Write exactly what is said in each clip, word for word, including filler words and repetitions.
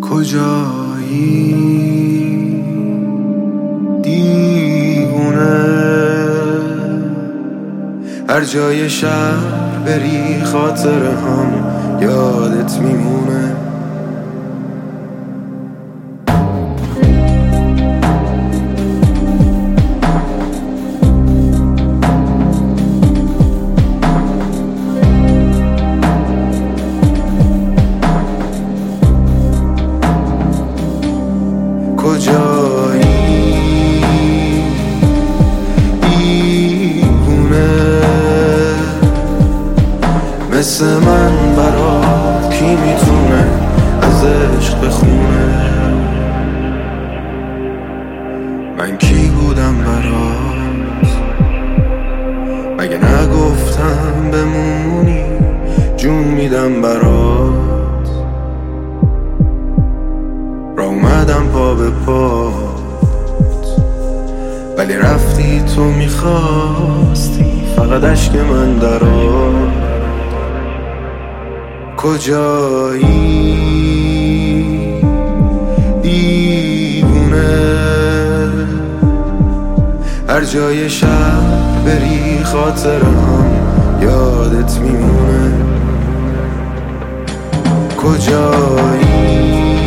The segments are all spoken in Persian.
کجایی دیوونه؟ هر جای شهر بری خاطره هم یادت میمونه. کجایی دیوونه؟ مثل من برات کی میتونه از عشق بخونه؟ من کی بودم برات؟ مگه نگفتم بمونی؟ جون میدم برات. را اومدم پا به پات ولی رفتی تو میخواستی فقط عشق من درات. کجایی دیوونه؟ هر جای شهر بری خاطره هم یادت میمونه. کجایی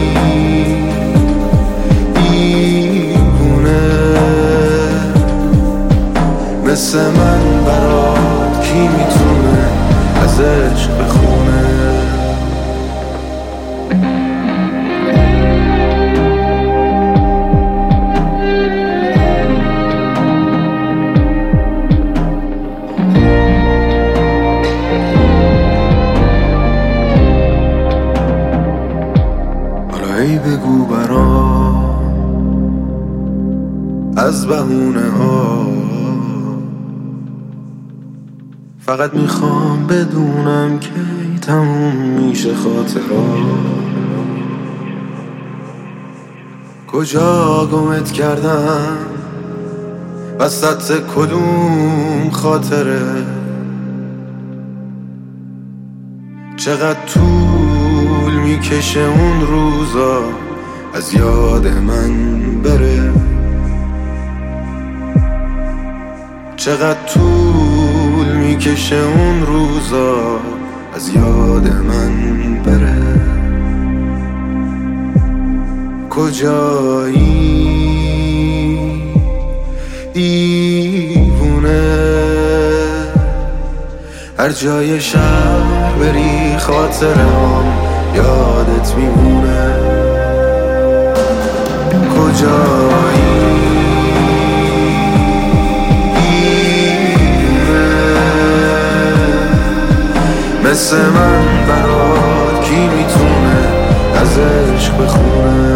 مثل من برات کی میتونه از عشق بخونه؟ حالا ای بگو برام از بهونه ها، فقط میخوام بدونم که تموم میشه خاطرات. کجا گمت کردم وسط کدوم خاطره؟ چقدر طول میکشه اون روزا از یاد من بره؟ چقدر طول میکشه اون روزا از یاد من بره؟ کجایی دیوونه؟ هر جای شهر بری خاطره هم یادت میمونه. کجایی مثل من برات کی میتونه از عشق بخونه؟